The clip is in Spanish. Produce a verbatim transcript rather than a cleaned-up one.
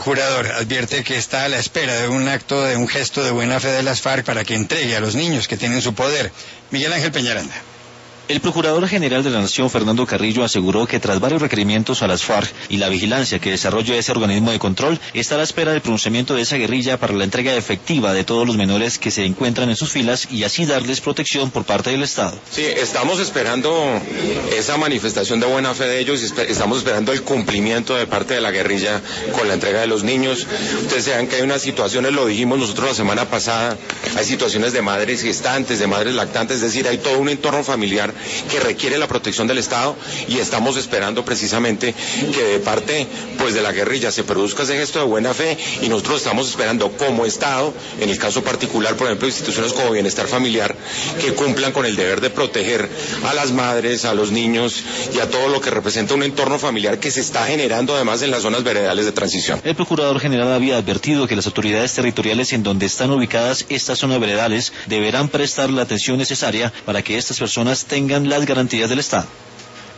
Jurador advierte que está a la espera de un acto, de un gesto de buena fe de las FARC para que entregue a los niños que tienen su poder. Miguel Ángel Peñaranda. El Procurador General de la Nación, Fernando Carrillo, aseguró que tras varios requerimientos a las FARC y la vigilancia que desarrolla ese organismo de control, está a la espera del pronunciamiento de esa guerrilla para la entrega efectiva de todos los menores que se encuentran en sus filas y así darles protección por parte del Estado. Sí, estamos esperando esa manifestación de buena fe de ellos y estamos esperando el cumplimiento de parte de la guerrilla con la entrega de los niños. Ustedes saben que hay unas situaciones, lo dijimos nosotros la semana pasada, hay situaciones de madres gestantes, de madres lactantes, es decir, hay todo un entorno familiar que requiere la protección del Estado y estamos esperando precisamente que de parte pues de la guerrilla se produzca ese gesto de buena fe y nosotros estamos esperando como Estado, en el caso particular, por ejemplo, instituciones como Bienestar Familiar, que cumplan con el deber de proteger a las madres, a los niños y a todo lo que representa un entorno familiar que se está generando además en las zonas veredales de transición. El Procurador General había advertido que las autoridades territoriales en donde están ubicadas estas zonas veredales deberán prestar la atención necesaria para que estas personas tengan las garantías del Estado.